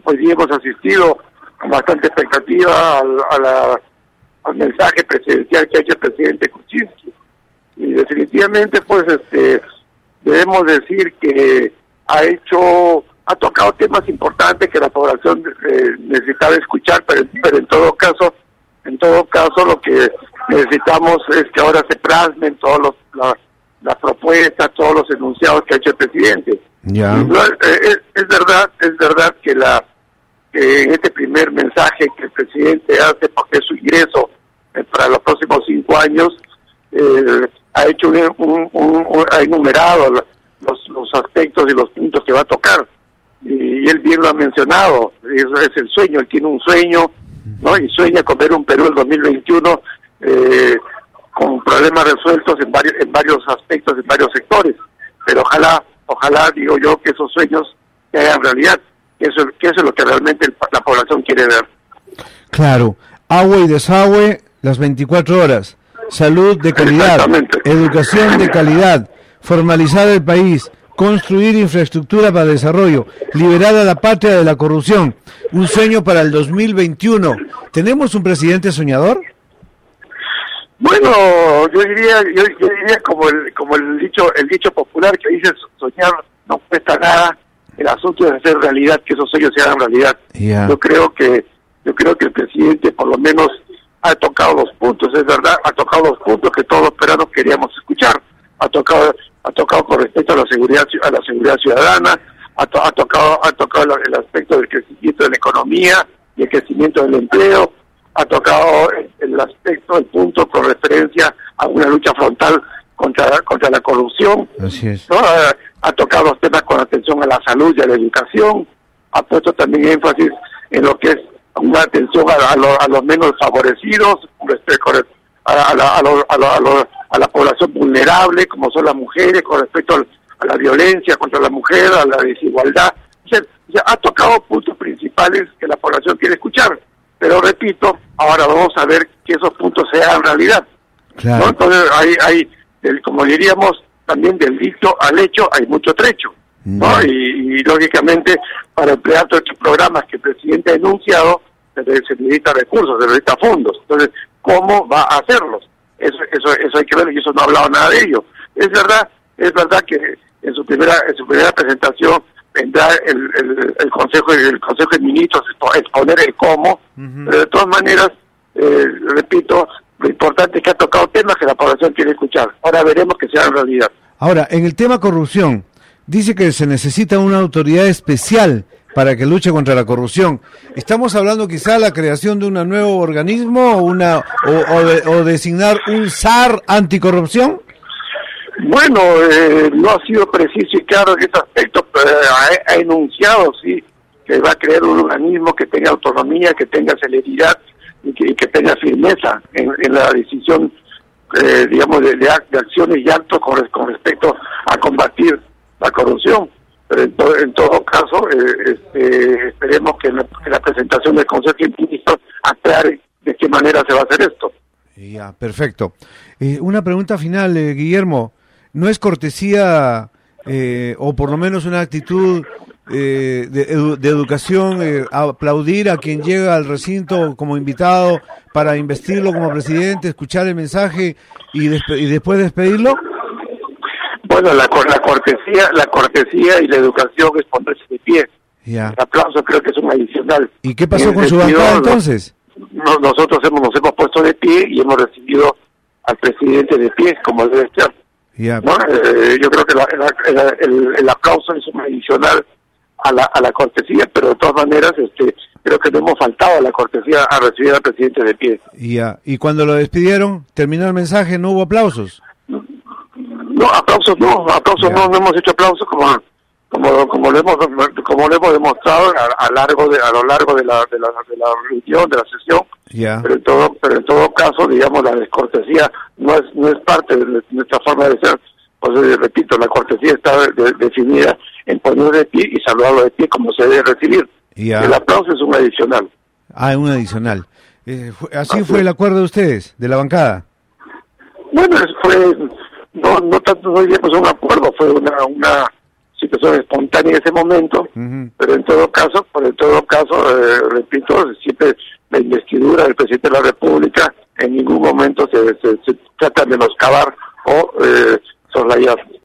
hoy día hemos asistido con bastante expectativa al mensaje presidencial que ha hecho el presidente Kuczynski. Y definitivamente, pues, debemos decir que ha tocado temas importantes que la población necesitaba escuchar, pero en todo caso lo que necesitamos es que ahora se plasmen todas las propuestas, todos los enunciados que ha hecho el presidente. Ya. Es verdad que en este primer mensaje que el presidente hace, porque es su ingreso para los próximos 5 años, ha hecho ha enumerado los aspectos y los puntos que va a tocar, y él bien lo ha mencionado. Eso es el sueño, él tiene un sueño, ¿no? Y sueña con ver un Perú en 2021 con problemas resueltos en varios aspectos, en varios sectores, pero ojalá digo yo, que esos sueños se hagan realidad, que eso es lo que realmente la población quiere ver. Claro, agua y desagüe las 24 horas, salud de calidad, educación de calidad, formalizar el país, construir infraestructura para desarrollo, liberar a la patria de la corrupción, un sueño para el 2021. ¿Tenemos un presidente soñador? Bueno, yo diría como el dicho popular que dice: soñar no cuesta nada, el asunto es hacer realidad, que esos sueños se hagan realidad. Yeah. Yo creo que el presidente por lo menos ha tocado los puntos, es verdad, ha tocado los puntos que todos los peruanos queríamos escuchar. Ha tocado con respecto a la seguridad ciudadana, ha tocado el aspecto del crecimiento de la economía y el crecimiento del empleo, ha tocado el punto con referencia a una lucha frontal contra la corrupción. Así es. ¿No? Ha tocado los temas con atención a la salud y a la educación, ha puesto también énfasis en lo que es una atención a los menos favorecidos, a la población vulnerable, como son las mujeres, con respecto a la violencia contra la mujer, a la desigualdad. O sea, ha tocado puntos principales que la población quiere escuchar, pero repito, ahora vamos a ver que esos puntos se hagan realidad. Claro. ¿No? Entonces hay como diríamos, también del dicho al hecho hay mucho trecho, ¿no? Y lógicamente, para emplear todos estos programas que el presidente ha enunciado, se necesita recursos, se necesita fondos. Entonces, ¿cómo va a hacerlos? Eso hay que ver, y eso no ha hablado nada de ello. Es verdad que en su primera presentación vendrá el Consejo de Ministros a exponer el cómo, pero de todas maneras, repito, lo importante es que ha tocado temas que la población quiere escuchar. Ahora veremos que sea en realidad. Ahora, en el tema corrupción, dice que se necesita una autoridad especial para que luche contra la corrupción. ¿Estamos hablando quizá de la creación de un nuevo organismo o designar un SAR anticorrupción? Bueno, no ha sido preciso y claro en ese aspecto, pero ha enunciado, sí, que va a crear un organismo que tenga autonomía, que tenga celeridad y que tenga firmeza en la decisión, digamos, de acciones y actos con respecto a combatir la corrupción. Pero en todo caso, esperemos que la presentación del Consejo de Ministros aclare de qué manera se va a hacer esto. Ya, perfecto. Una pregunta final, Guillermo. ¿No es cortesía, o por lo menos una actitud de educación, aplaudir a quien llega al recinto como invitado para investirlo como presidente, escuchar el mensaje y después despedirlo? Bueno, la cortesía y la educación es ponerse de pie. Ya. El aplauso creo que es un adicional. ¿Y qué pasó con su bancada entonces? Nosotros nos hemos puesto de pie y hemos recibido al presidente de pie, como debe ser. Ya. ¿No? Yo creo que el aplauso es un adicional a la cortesía, pero de todas maneras creo que no hemos faltado a la cortesía a recibir al presidente de pie. Ya. ¿Y cuando lo despidieron, terminó el mensaje, no hubo aplausos? No, aplausos no hemos hecho aplausos como lo hemos demostrado a lo largo de la reunión, de la sesión. Yeah. Pero en todo caso, digamos, la descortesía no es parte de nuestra forma de ser. Pues repito, la cortesía está definida en poner de pie y saludarlo de pie como se debe recibir. Yeah. El aplauso es un adicional. Un adicional. ¿Así fue el acuerdo de ustedes, de la bancada? Bueno, no tanto, no diríamos un acuerdo, fue situación espontánea en ese momento, pero en todo caso, repito, siempre la investidura del presidente de la República en ningún momento se trata de menoscabar o soslayar.